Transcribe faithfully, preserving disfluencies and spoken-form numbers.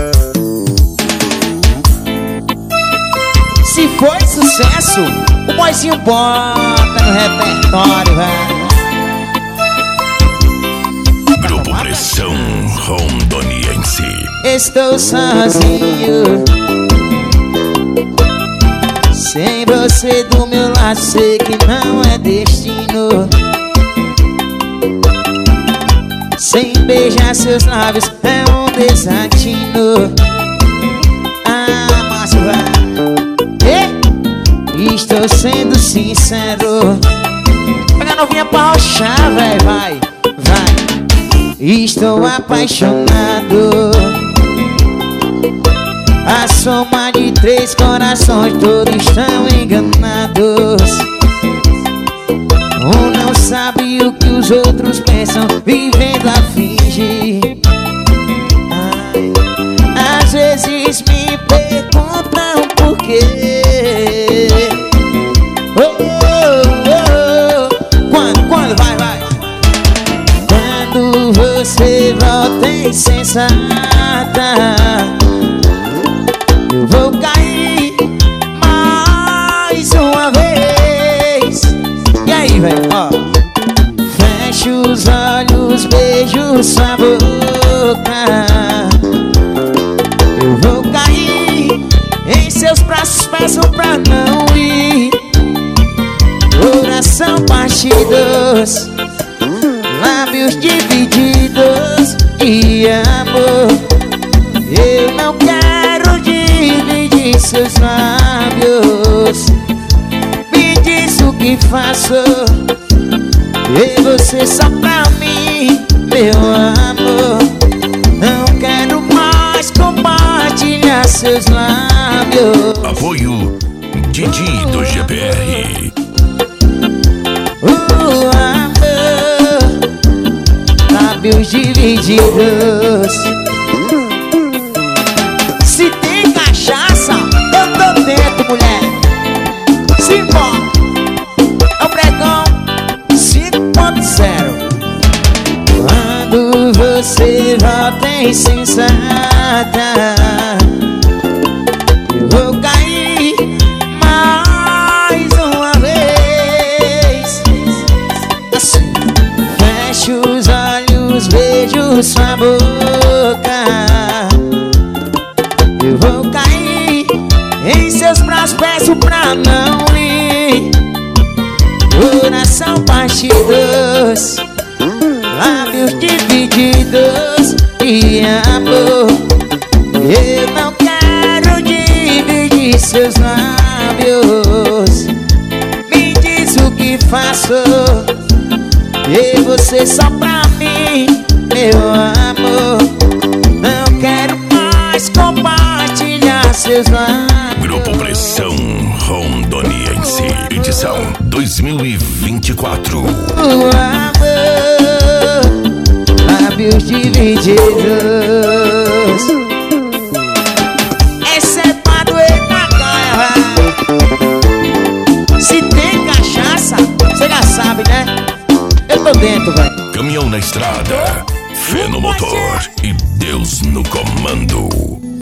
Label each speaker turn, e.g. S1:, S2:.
S1: Se foi sucesso, o boizinho bota no repertório, velho.
S2: Grupo Pressão Rondoniense.
S1: Estou sozinho, sem você do meu lado, sei que não é destino. Sem beijar seus lábios é um desatino. Ah, mas vai. Estou sendo sincero. Pega novinha pra rochar, véi, vai, vai. Estou apaixonado. A soma de três corações, todos estão enganados. Um não sabe o que os outros pensam, vivendo a fingir. Ai, às vezes me perguntam por quê. Oh, oh, oh. Quando, quando, vai, vai. Quando você volta insensata, eu vou cair mais uma vez. E aí, velho, ó. Fecho os olhos, beijo sua boca. Eu vou cair em seus braços, peço pra não ir. Coração partidos, lábios divididos de amor. Eu não quero dividir seus lábios. Me diz o que faço, e você só pra mim, meu amor. Não quero mais compartilhar seus lábios.
S2: Apoio Didi do G P R.
S1: O amor, lábios divididos. Se tem cachaça, eu tô dentro, mulher. Simbora, é o pregão cinco ponto zero. Quando você volta insensata, eu vou cair mais uma vez. Assim, fecho os olhos, beijo sua boca. Eu vou cair em seus braços, peço pra não ir. Coração partidos, lábios divididos de amor. Eu não quero dividir seus lábios. Me diz o que faço, e você só pra mim, meu amor. Não quero mais compartilhar seus lábios.
S2: Grupo Pressão Rondoniense, edição dois mil e vinte e quatro.
S1: O amor, lábios divididos. Essa é pra doer na cara. Se tem cachaça, você já sabe, né? Eu tô dentro, velho.
S2: Caminhão na estrada, fé no motor e Deus no comando.